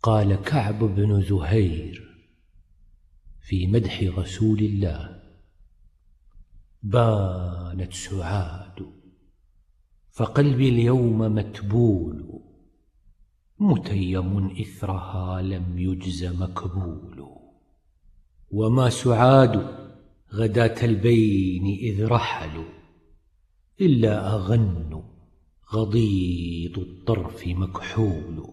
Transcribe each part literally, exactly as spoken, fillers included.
قال كعب بن زهير في مدح رسول الله: بانت سعاد فقلبي اليوم متبول، متيم إثرها لم يجز مكبول. وما سعاد غداة البين إذ رحلوا، إلا أغن غضيض الطرف مكحول.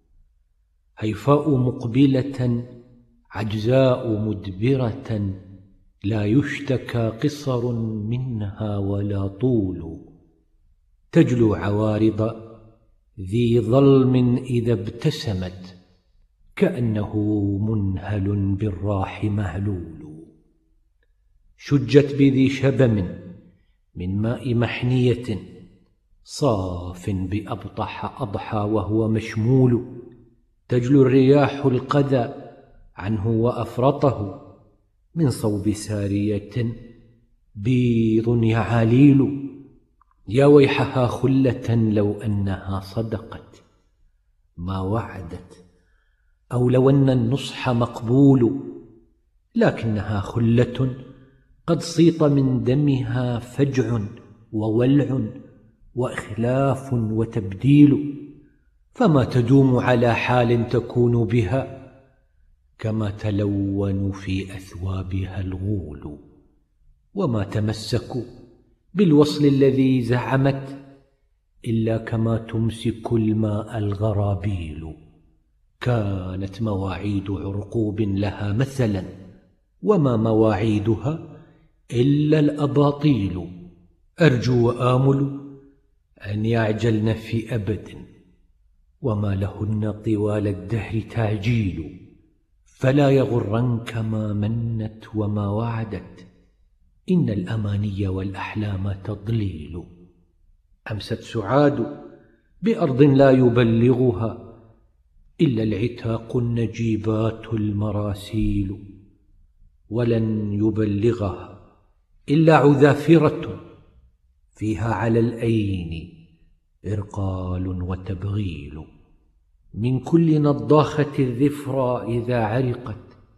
هيفاء مقبلة عجزاء مدبرة، لا يشتكى قصر منها ولا طول. تجلو عوارض ذي ظلم إذا ابتسمت، كأنه منهل بالراح مهلول. شجت بذي شبم من ماء محنية، صاف بأبطح أضحى وهو مشمول. تجلو الرياح القذى عنه وأفرطه، من صوب سارية بيض يعاليل. يا ويحها خلة لو أنها صدقت ما وعدت، أو لو أن النصح مقبول. لكنها خلة قد صيط من دمها فجع وولع وإخلاف وتبديل، فما تدوم على حال تكون بها، كما تلون في أثوابها الغول. وما تمسك بالوصل الذي زعمت، إلا كما تمسك الماء الغرابيل. كانت مواعيد عرقوب لها مثلا، وما مواعيدها إلا الأباطيل. أرجو وآمل أن يعجلن في أبد، وما لهن طوال الدهر تعجيل. فلا يغرنك ما منت وما وعدت، إن الأماني والأحلام تضليل. أمست سعاد بأرض لا يبلغها إلا العتاق النجيبات المراسيل، ولن يبلغها إلا عذافرة فيها على الأين إرقال وتبغيل. من كل نضاخة الذفرى إذا عرقت،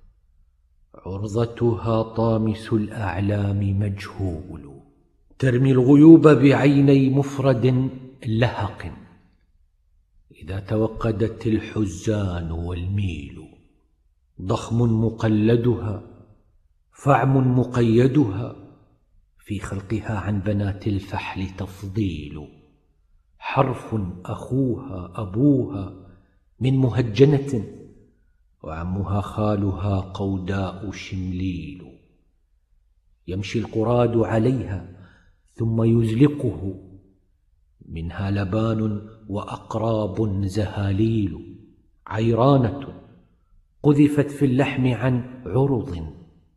عرضتها طامس الأعلام مجهول. ترمي الغيوب بعيني مفرد لهق، إذا توقدت الحزان والميل. ضخم مقلدها فعم مقيدها، في خلقها عن بنات الفحل تفضيل. حرف أخوها أبوها من مهجنة، وعمها خالها قوداء شمليل. يمشي القراد عليها ثم يزلقه، منها لبان وأقراب زهاليل. عيرانة قذفت في اللحم عن عرض،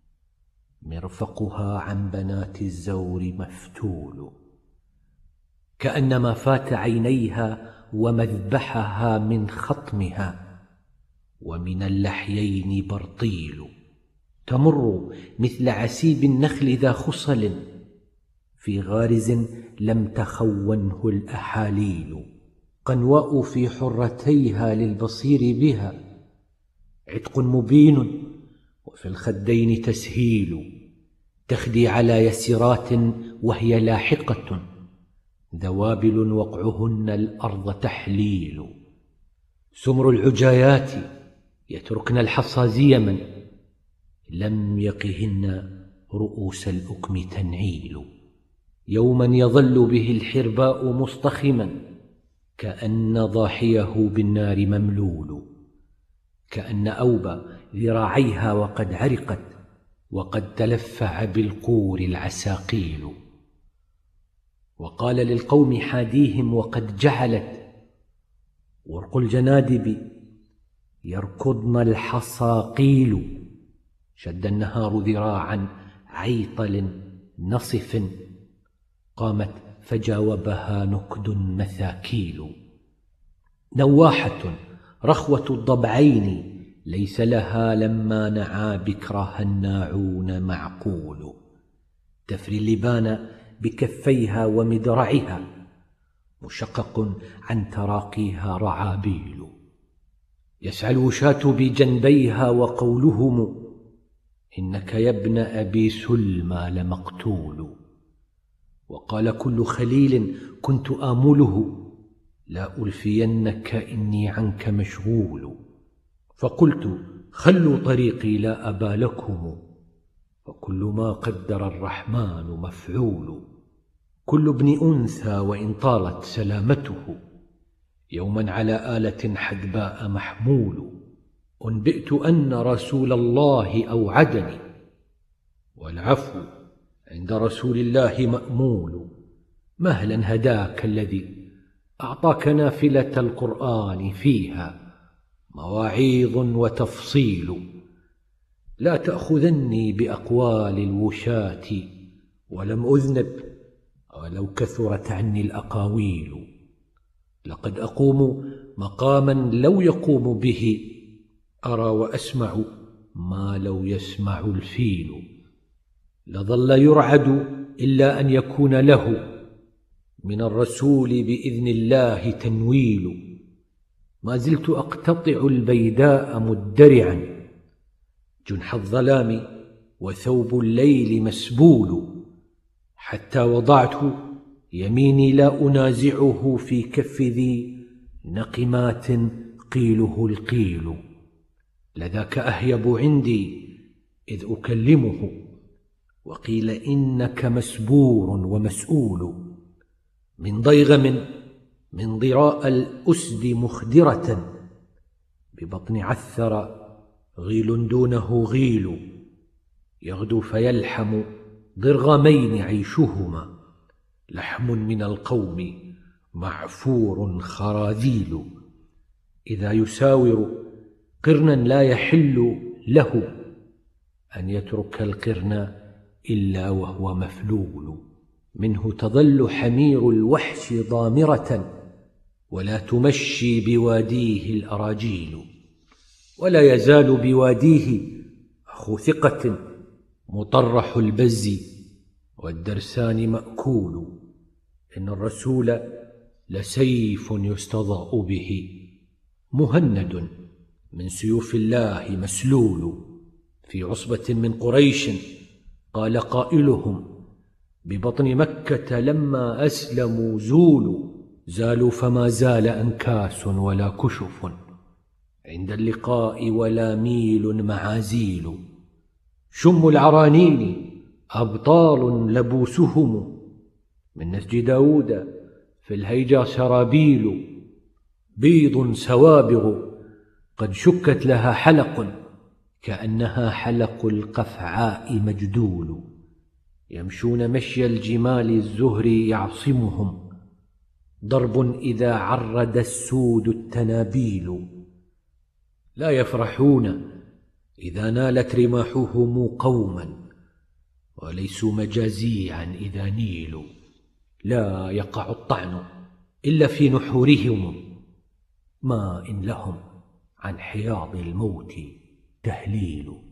مرفقها عن بنات الزور مفتول. كأنما فات عينيها ومذبحها من خطمها، ومن اللحيين برطيل. تمر مثل عسيب النخل ذا خصل، في غارز لم تخونه الأحاليل. قنواء في حرتيها للبصير بها، عتق مبين وفي الخدين تسهيل. تخدي على يسرات وهي لاحقة، ذوابل وقعهن الأرض تحليل. سمر العجايات يتركن الحصى زيما، لم يقهن رؤوس الأكم تنعيل. يوما يظل به الحرباء مصطخما، كأن ضاحيه بالنار مملول. كأن أوبى ذراعيها وقد عرقت، وقد تلفع بالقور العساقيل. وقال للقوم حاديهم وقد جعلت ورق الجنادب يركضن الحصاقيل. شد النهار ذراعا عيطل نصف، قامت فجاوبها نكد مثاكيل. نواحة رخوة الضبعين، ليس لها لما نعى بكرها الناعون معقول. تفري اللبان بكفيها ومدرعها، مشقق عن تراقيها رعابيل. يسعى الوشاة بجنبيها وقولهم: إنك يا ابن أبي سلمى لمقتول. وقال كل خليل كنت آمله: لا ألفينك إني عنك مشغول. فقلت: خلوا طريقي لا أبا لكم، فكل ما قدر الرحمن مفعول. كل ابن أنثى وإن طالت سلامته، يوما على آلة حدباء محمول. أنبئت أن رسول الله أوعدني، والعفو عند رسول الله مأمول. مهلا هداك الذي أعطاك نافلة القرآن فيها مواعيظ وتفصيل. لا تأخذني بأقوال الوشاة، ولم أذنب ولو كثرت عني الأقاويل. لقد أقوم مقاما لو يقوم به، أرى وأسمع ما لو يسمع الفيل. لظل يرعد إلا أن يكون له من الرسول بإذن الله تنويل. ما زلت أقتطع البيداء مدرعا، جنح الظلام وثوب الليل مسبول. حتى وضعت يميني لا أنازعه في كف ذي نقمات قيله القيل. لذاك أهيب عندي إذ أكلمه، وقيل إنك مسبور ومسؤول. من ضيغم من ضراء الأسد مخدرة، ببطن عثر غيل دونه غيل. يغدو فيلحم ضرغمين عيشهما، لحم من القوم معفور خراذيل. إذا يساور قرنا لا يحل له أن يترك القرن إلا وهو مفلول. منه تظل حمير الوحش ضامرة، ولا تمشي بواديه الأراجيل. ولا يزال بواديه أخو ثقة مطرح البز، والدرسان مأكول. إن الرسول لسيف يستضاء به، مهند من سيوف الله مسلول. في عصبة من قريش قال قائلهم: ببطن مكة لما أسلموا زولوا. زالوا فما زال أنكاس ولا كشف، عند اللقاء ولا ميل معازيل. شم العرانين أبطال لبوسهم، من نسج داود في الهيجا سرابيل. بيض سوابغ قد شكت لها حلق، كأنها حلق القفعاء مجدول. يمشون مشي الجمال الزهر يعصمهم، ضرب إذا عرد السود التنابيل. لا يفرحون إذا نالت رماحهم قوما، وليسوا مجازيعا إذا نيلوا. لا يقع الطعن إلا في نحورهم، ما إن لهم عن حياض الموت تهليل.